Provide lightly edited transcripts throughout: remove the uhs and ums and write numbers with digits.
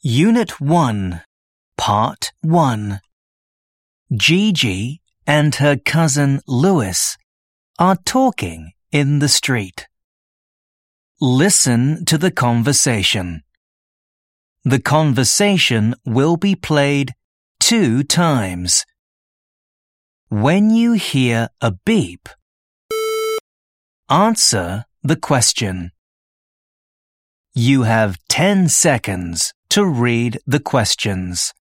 Unit 1, Part 1. Gigi and her cousin Louis are talking in the street. Listen to the conversation. The conversation will be played 2 times. When you hear a beep, answer the question. You have 10 seconds to read the questions.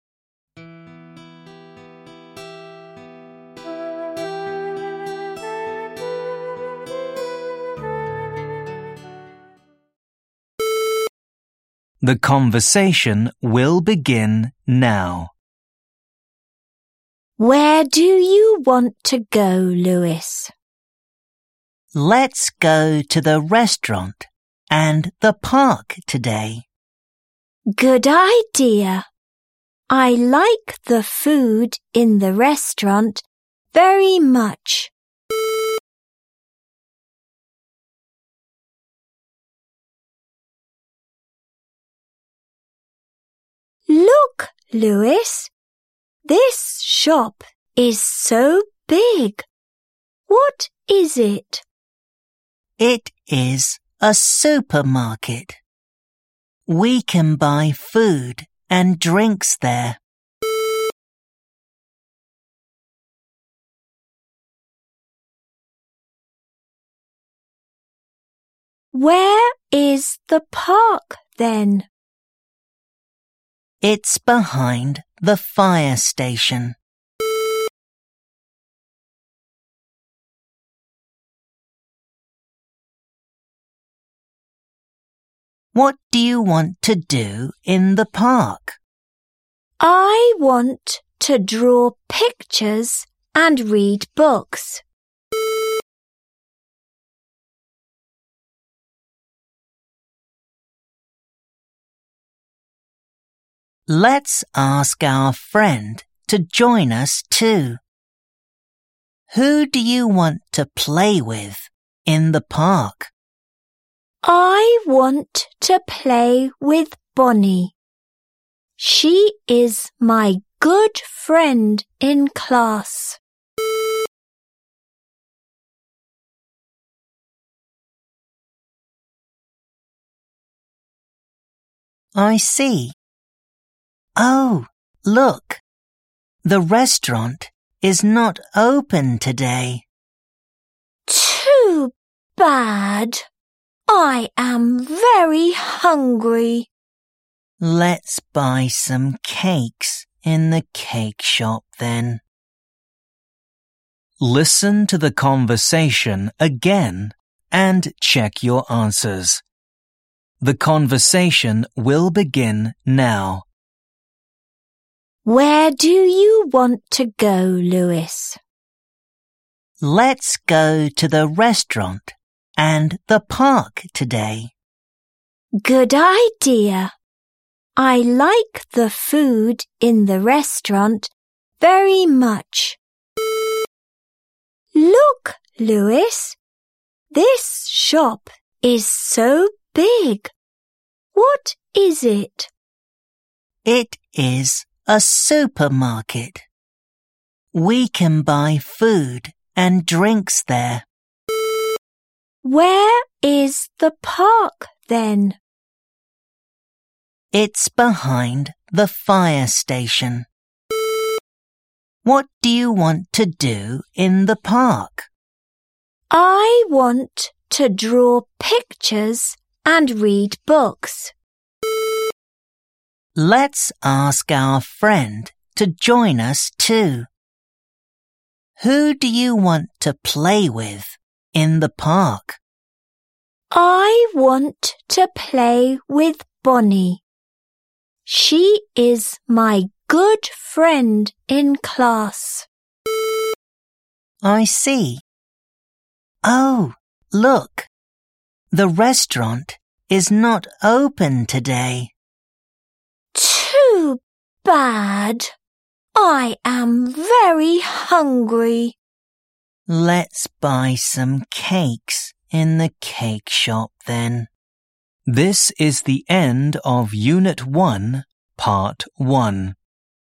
The conversation will begin now. Where do you want to go, Louis? Let's go to the restaurant and the park today. Good idea. I like the food in the restaurant very much. Look, Louis. This shop is so big. What is it? It is a supermarket. We can buy food and drinks there. Where is the park then? It's behind the fire station. What do you want to do in the park? I want to draw pictures and read books. Let's ask our friend to join us too. Who do you want to play with in the park? I want to play with Bonnie. She is my good friend in class. I see. Oh, look. The restaurant is not open today. Too bad. I am very hungry. Let's buy some cakes in the cake shop then. Listen to the conversation again and check your answers. The conversation will begin now. Where do you want to go, Louis? Let's go to the restaurant and the park today. Good idea. I like the food in the restaurant very much. Look, Louis. This shop is so big. What is it? It is a supermarket. We can buy food and drinks there. Where is the park then? It's behind the fire station. What do you want to do in the park? I want to draw pictures and read books. Let's ask our friend to join us too. Who do you want to play with in the park? I want to play with Bonnie. She is my good friend in class. I see. Oh, look. The restaurant is not open today. Too bad. I am very hungry. Let's buy some cakes in the cake shop then. This is the end of Unit 1, Part 1.